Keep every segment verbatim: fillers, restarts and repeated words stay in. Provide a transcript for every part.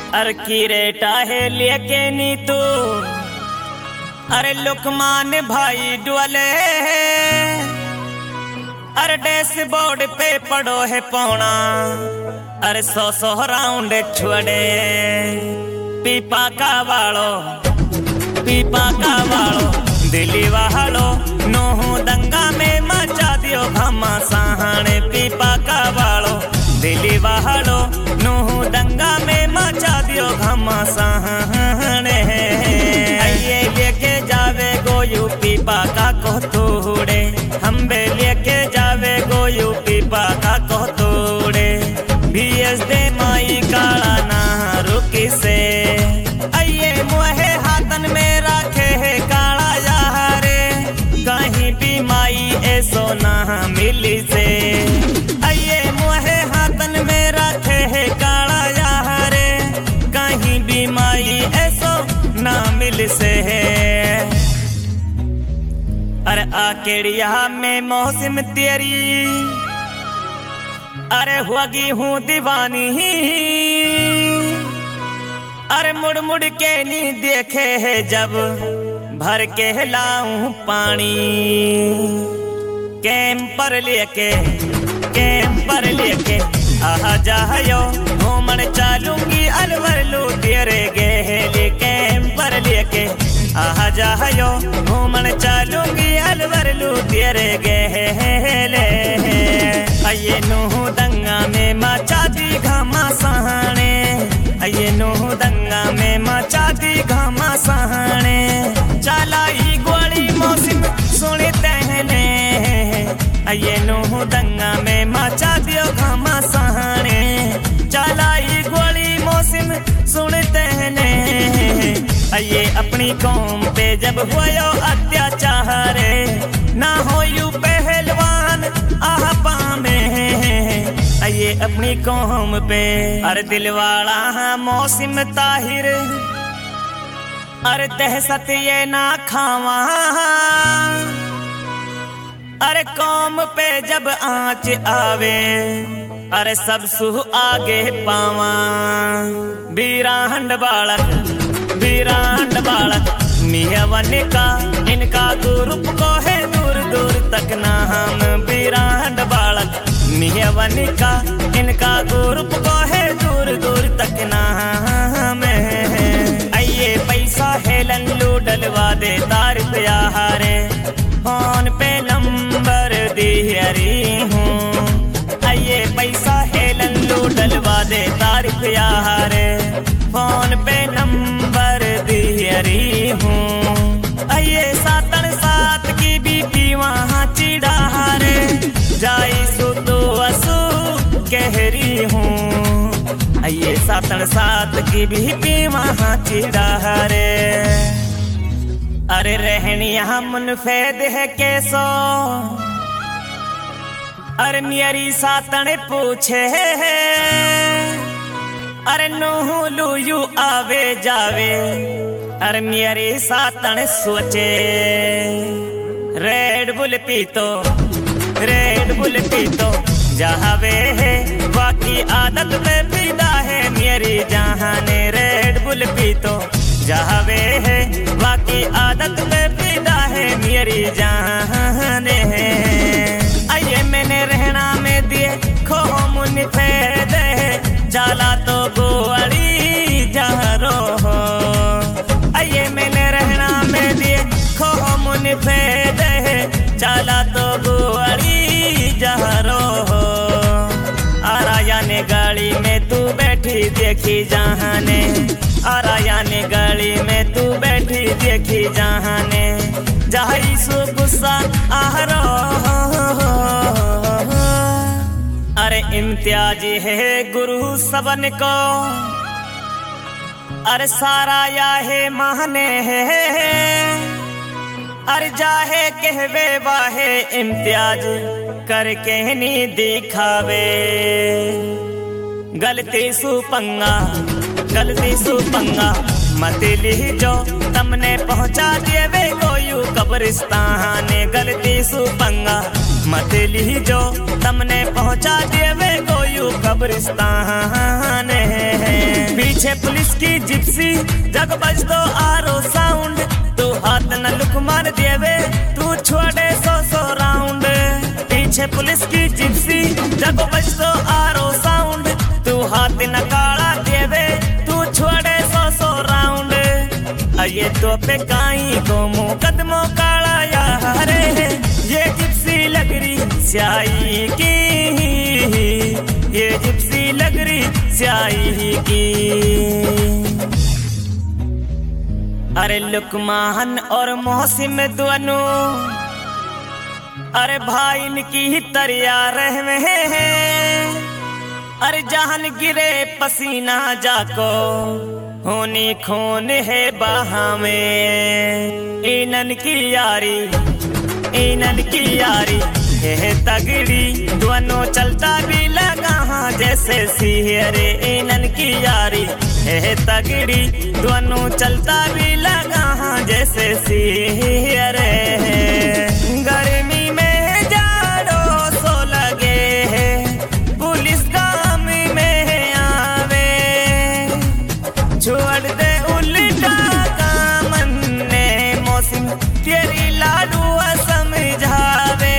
अरे किरेटा है लेके नी तू अरे लुकमान भाई डुअले अरे डैशबोर्ड पे पड़ो है पौना अरे सौ सौ राउंड छुड़े पीपा का वालो पीपा का वालो दिल्ली वालो नोहू दंगा में मचा दियो घमासान पीपा का वालो दिल्ली वालो नोहू दंगा में मचा दियो घमासान ये लेके जावे गो यूपी पाका को तोड़े हम बे लेके जावे गो यूपी पाका को तोड़े भीएस दे माई काला ना रुकी से आइए मुहे हाथन में रखे है काला यारे कहीं भी माई ऐसो ना मिली से आइए मुहे हाथन में रखे है काला यारे कहीं भी माई ऐसो ना मिल से है अरे आकेड़िया में मौसम तेरी अरे हुआगी हूँ दीवानी अरे मुड़ मुड़ के नी देखे है जब भर के लाऊं पानी कैंपर लेके कैंपर लेके आहा जायो घूमन चालूंगी अलवर लू तेरे गेले कैंपर लेके आहा जायो घूमन चालूंगी अलवर लू तेरे गेले आइए नूहू दंगा में मचा दी घमासाने आइए नूहू दंगा में मचा दी घमासाने चालाई गोली मौसम सुने तहने आइए नूहू दंगा में मचा दियो घमासाने चालाई गोली मौसम सुने तहने आइए अपनी कौम पे जब हुआ अत्याचार ना हो यू पहलवान आह पामे आइए अपनी कौम पे अरे दिलवाला मौसम ताहिर अरे दहशत ये ना खावा अरे कौम पे जब आँच आवे अरे सब सुह आगे पावा बीराहंड बालक बीराहंड बालक मियावन का इनका ग्रुप को है दूर दूर तक ना हम बीराहंड बालक मियावन का इनका ग्रुप को है दूर दूर तक ना हम आइए पैसा है लल्लू डलवा दे तारीफ यारे फोन पे नंबर दिहरी हूँ आइए पैसा है लल्लू डलवा दे तारीफ यारे फोन पे नंबर दिहरी हूँ आइए सातन सात की बीपी वहाँ चिड़ा रे जाई सुतो असु कहरी हूँ आइए सातन सात की बीपी वहाँ चिड़ा रे अरे रहनिया मुनफेद है कैसो अरे मेरी सातन पूछे अरे नूहू लूयू आवे जावे अरे मेरी सातन सोचे रेड बुल पीतो रेड बुल पीतो जहावे है बाकी आदत पे पीता है मेरी जहाने रेड बुल पीतो जहावे है बाकी आदत पे पीता है मेरी जहाने आइए मैंने रहना में दिए खो मुन फेद जाला तो गोवाड़ी जहरो हो आइए मैंने रहना में दिए खो मुन फेद जाला तो गोवाड़ी जहरो हो आराया ने गाड़ी में तू बैठी देखी जहाने आराया ने गाड़ी में तू बैठी देखी जहाने जाई सो गुस्सा आहरो अरे इम्तियाज है गुरु सबन को अरे सारा या है माने है अरे जाहे कहवे वाहे इम्तियाज करके नहीं दिखावे गलती सुपंगा गलती सुपंगा मत लीजो तमने पहुंचा दिए वे गोयू कब्रिस्तान गलती सुपंगा मत लीजो तमने पहुंचा देवे गोयू कब्रिस्तान है। पीछे पुलिस की जिप्सी जग बज दो आरो साउंड, तू हाथ न लुक मार देवे तू छोड़े सौ सौ राउंड। पीछे पुलिस की जिप्सी जग बज दो आरो साउंड, तू हाथ न काला देवे तू छोड़े सौ सौ राउंड। ये तो पे काई को मुकदमों काला यार, ये जिप्सी लगरी स्याही की, ये जिप्सी लगरी स्याही की। अरे लुकमान और मौसम दोनों अरे भाई इनकी तरिया रहे हैं। अरे जहान गिरे पसीना जाको होनी खून है बाहा में। इनन की यारी इनन की यारी है तगड़ी, दोनों चलता भी लगा हाँ जैसे सिहरे। इनन की यारी है तगड़ी, दोनों चलता भी लगा हाँ जैसे सिहरे। गर्मी में जाड़ो सो लगे है, पुलिस काम में आवे, छोड़ दे उल्टा कामन ने मौसम तेरी लाडू समझावे।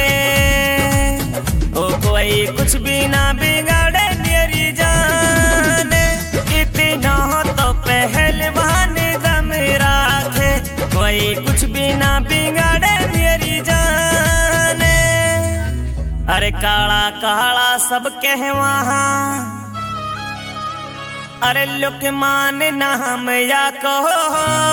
ओ कोई कुछ भी ना बिगाड़े मेरी जान, इतना तो पहलवान दम राखे। कोई कुछ भी ना बिगाड़े मेरी जान। अरे काला काला सब कहे वहाँ, अरे लुकमान नाम या कहो।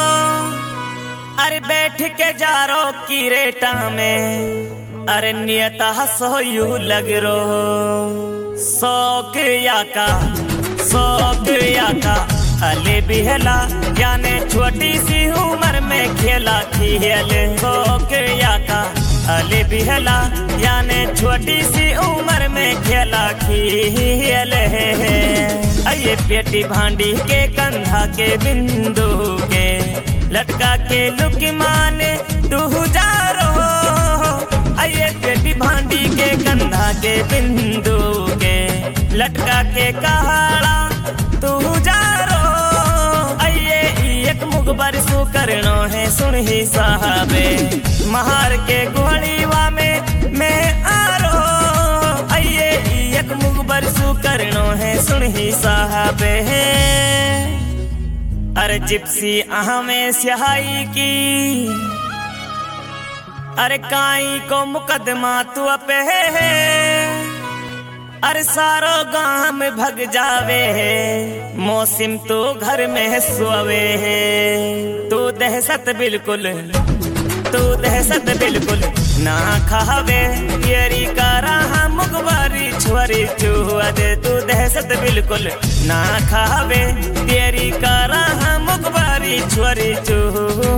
अरे बैठ के जारो की रेटा में, अरे नियता सो यू लग रो। शौक या का शौक या का अले बिहला, याने छोटी सी उम्र में खेला खेल। शौक या का अले बिहला, याने छोटी सी उम्र में खेला खेल है। ये पेटी भांडी के कंधा के बिंदु के लटका के लुक माने तू जा रो। ये पेटी भांडी के कंधा के बिंदु के लटका के कहाड़ा तू जा रो। ये एक मुखबर सु करनो है सुन ही साहबे, महार के गोलीवा में मैं आ रो। ये एक मुखबर सु करनो है सुन ही साहबे। अरे जिप्सी अहमे स्याही की, अरे काई को मुकदमा तू पे है। अरे सारो गांव में भग जावे है, मौसम तो घर में सोवे है। तू दहशत बिल्कुल तू दहशत बिल्कुल ना खावे, तेरी कारा मुखबारी छुरी चुआ दे। तू दहशत बिल्कुल ना खावे, तेरी कारा मुखबारी छुरी चुआ